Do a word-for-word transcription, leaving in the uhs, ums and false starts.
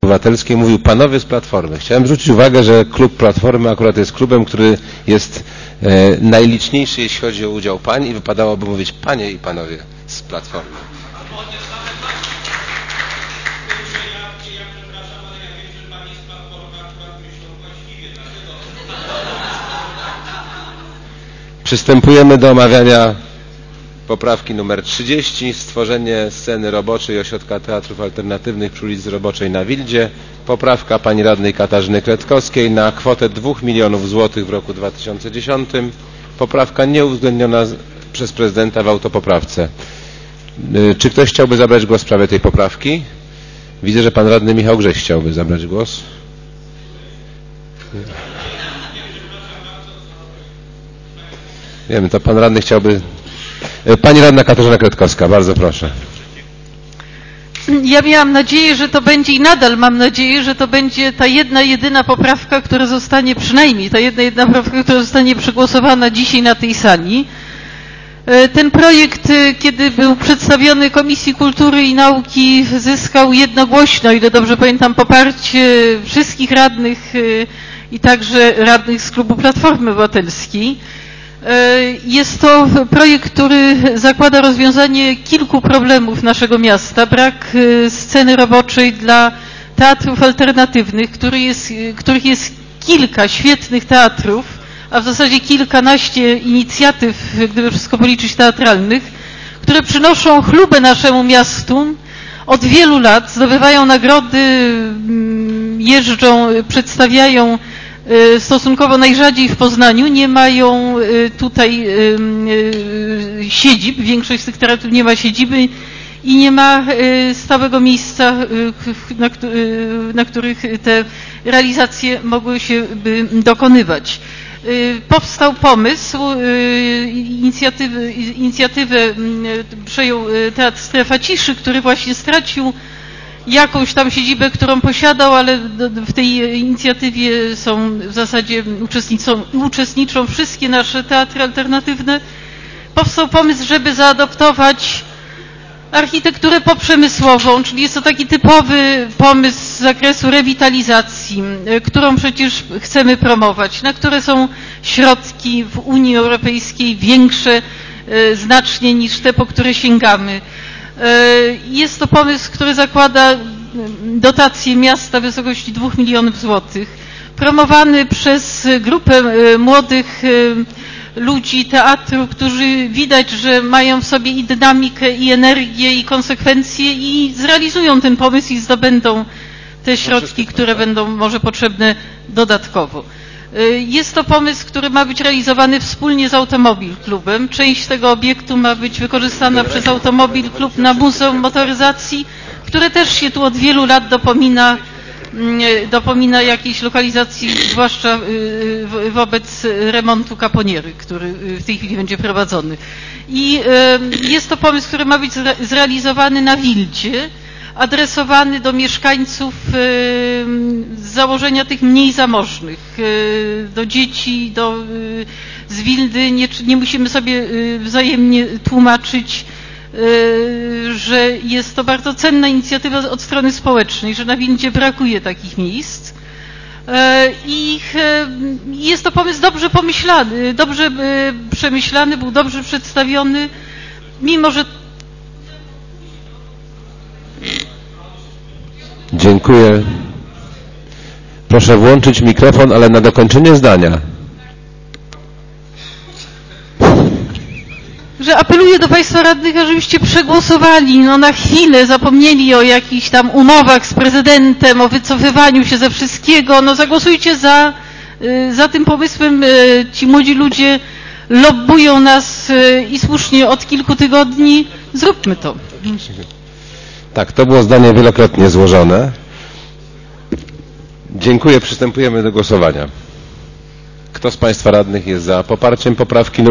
Obywatelskiej mówił panowie z Platformy. Chciałem zwrócić uwagę, że klub Platformy akurat jest klubem, który jest e, najliczniejszy, jeśli chodzi o udział pań i wypadałoby mówić panie i panowie z Platformy. Przystępujemy do omawiania poprawki numer trzydzieści. Stworzenie sceny roboczej Ośrodka Teatrów Alternatywnych przy ulicy Roboczej na Wildzie. Poprawka pani radnej Katarzyny Kretkowskiej na kwotę dwóch milionów złotych w roku dwa tysiące dziesiątym. Poprawka nieuwzględniona przez prezydenta w autopoprawce. Czy ktoś chciałby zabrać głos w sprawie tej poprawki? Widzę, że pan radny Michał Grześ chciałby zabrać głos. Wiemy, to pan radny chciałby... Pani radna Katarzyna Kretkowska, bardzo proszę. Ja miałam nadzieję, że to będzie i nadal mam nadzieję, że to będzie ta jedna, jedyna poprawka, która zostanie, przynajmniej ta jedna, jedyna poprawka, która zostanie przegłosowana dzisiaj na tej sali. Ten projekt, kiedy był przedstawiony Komisji Kultury i Nauki, zyskał jednogłośno, o ile dobrze pamiętam, poparcie wszystkich radnych i także radnych z klubu Platformy Obywatelskiej. Jest to projekt, który zakłada rozwiązanie kilku problemów naszego miasta. Brak sceny roboczej dla teatrów alternatywnych, który jest, których jest kilka świetnych teatrów, a w zasadzie kilkanaście inicjatyw, gdyby wszystko policzyć, teatralnych, które przynoszą chlubę naszemu miastu od wielu lat, zdobywają nagrody, jeżdżą, przedstawiają stosunkowo najrzadziej w Poznaniu, nie mają tutaj siedzib, większość z tych teatrów nie ma siedziby i nie ma stałego miejsca, na, na których te realizacje mogły się by dokonywać. Powstał pomysł, inicjatywę, inicjatywę przejął Teatr Strefa Ciszy, który właśnie stracił jakąś tam siedzibę, którą posiadał, ale w tej inicjatywie są w zasadzie uczestniczą, uczestniczą wszystkie nasze teatry alternatywne. Powstał pomysł, żeby zaadoptować architekturę poprzemysłową, czyli jest to taki typowy pomysł z zakresu rewitalizacji, którą przecież chcemy promować, na które są środki w Unii Europejskiej większe znacznie niż te, po które sięgamy. Jest to pomysł, który zakłada dotację miasta w wysokości dwóch milionów złotych, promowany przez grupę młodych ludzi teatru, którzy widać, że mają w sobie i dynamikę, i energię, i konsekwencje i zrealizują ten pomysł i zdobędą te środki, które będą może potrzebne dodatkowo. Jest to pomysł, który ma być realizowany wspólnie z Automobil Klubem. Część tego obiektu ma być wykorzystana przez Automobil Klub na Muzeum Motoryzacji, które też się tu od wielu lat dopomina, dopomina jakiejś lokalizacji, zwłaszcza wobec remontu kaponiery, który w tej chwili będzie prowadzony. I jest to pomysł, który ma być zrealizowany na Wildzie, adresowany do mieszkańców z założenia tych mniej zamożnych, do dzieci, do, z Wildy. Nie, nie musimy sobie wzajemnie tłumaczyć, że jest to bardzo cenna inicjatywa od strony społecznej, że na Wildzie brakuje takich miejsc. I jest to pomysł dobrze pomyślany, dobrze przemyślany, był dobrze przedstawiony, mimo że... Dziękuję. Proszę włączyć mikrofon, ale na dokończenie zdania. Że apeluję do Państwa radnych, żebyście przegłosowali, no na chwilę zapomnieli o jakichś tam umowach z prezydentem, o wycofywaniu się ze wszystkiego, no zagłosujcie za, za tym pomysłem. Ci młodzi ludzie lobbują nas i słusznie od kilku tygodni. Zróbmy to. Tak, to było zdanie wielokrotnie złożone. Dziękuję, przystępujemy do głosowania. Kto z Państwa radnych jest za poparciem poprawki